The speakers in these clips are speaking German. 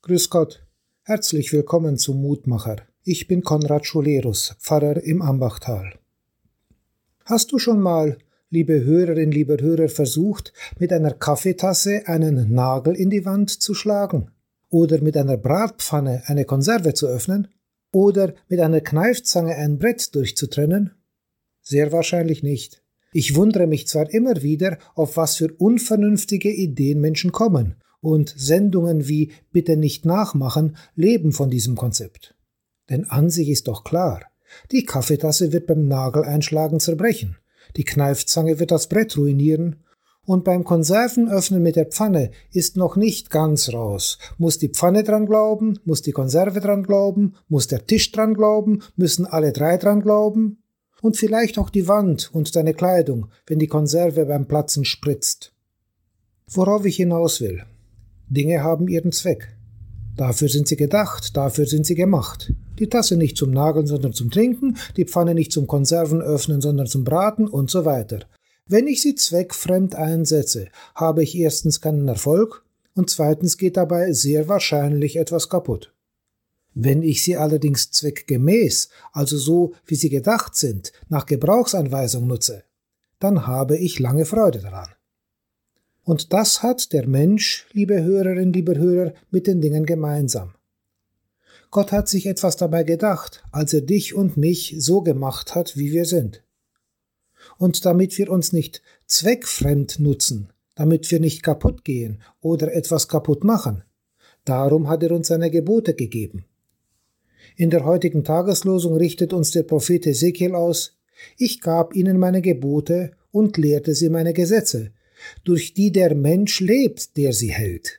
Grüß Gott, herzlich willkommen zum Mutmacher. Ich bin Konrad Schulerus, Pfarrer im Ambachtal. Hast du schon mal, liebe Hörerin, lieber Hörer, versucht, mit einer Kaffeetasse einen Nagel in die Wand zu schlagen? Oder mit einer Bratpfanne eine Konserve zu öffnen? Oder mit einer Kneifzange ein Brett durchzutrennen? Sehr wahrscheinlich nicht. Ich wundere mich zwar immer wieder, auf was für unvernünftige Ideen Menschen kommen, und Sendungen wie Bitte nicht nachmachen leben von diesem Konzept. Denn an sich ist doch klar, die Kaffeetasse wird beim Nageleinschlagen zerbrechen, die Kneifzange wird das Brett ruinieren, und beim Konservenöffnen mit der Pfanne ist noch nicht ganz raus. Muss die Pfanne dran glauben, muss die Konserve dran glauben, muss der Tisch dran glauben, müssen alle drei dran glauben? Und vielleicht auch die Wand und deine Kleidung, wenn die Konserve beim Platzen spritzt. Worauf ich hinaus will: Dinge haben ihren Zweck. Dafür sind sie gedacht, dafür sind sie gemacht. Die Tasse nicht zum Nageln, sondern zum Trinken, die Pfanne nicht zum Konservenöffnen, sondern zum Braten und so weiter. Wenn ich sie zweckfremd einsetze, habe ich erstens keinen Erfolg und zweitens geht dabei sehr wahrscheinlich etwas kaputt. Wenn ich sie allerdings zweckgemäß, also so wie sie gedacht sind, nach Gebrauchsanweisung nutze, dann habe ich lange Freude daran. Und das hat der Mensch, liebe Hörerin, lieber Hörer, mit den Dingen gemeinsam. Gott hat sich etwas dabei gedacht, als er dich und mich so gemacht hat, wie wir sind. Und damit wir uns nicht zweckfremd nutzen, damit wir nicht kaputt gehen oder etwas kaputt machen, darum hat er uns seine Gebote gegeben. In der heutigen Tageslosung richtet uns der Prophet Ezekiel aus: Ich gab ihnen meine Gebote und lehrte sie meine Gesetze, durch die der Mensch lebt, der sie hält.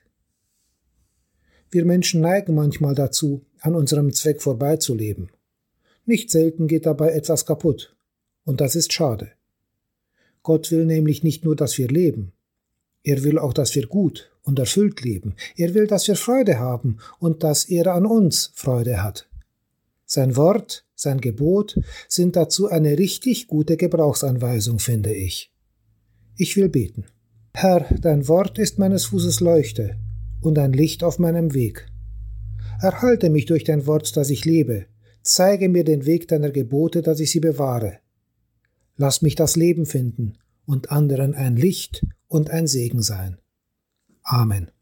Wir Menschen neigen manchmal dazu, an unserem Zweck vorbeizuleben. Nicht selten geht dabei etwas kaputt. Und das ist schade. Gott will nämlich nicht nur, dass wir leben. Er will auch, dass wir gut und erfüllt leben. Er will, dass wir Freude haben und dass er an uns Freude hat. Sein Wort, sein Gebot sind dazu eine richtig gute Gebrauchsanweisung, finde ich. Ich will beten. Herr, dein Wort ist meines Fußes Leuchte und ein Licht auf meinem Weg. Erhalte mich durch dein Wort, dass ich lebe. Zeige mir den Weg deiner Gebote, dass ich sie bewahre. Lass mich das Leben finden und anderen ein Licht und ein Segen sein. Amen.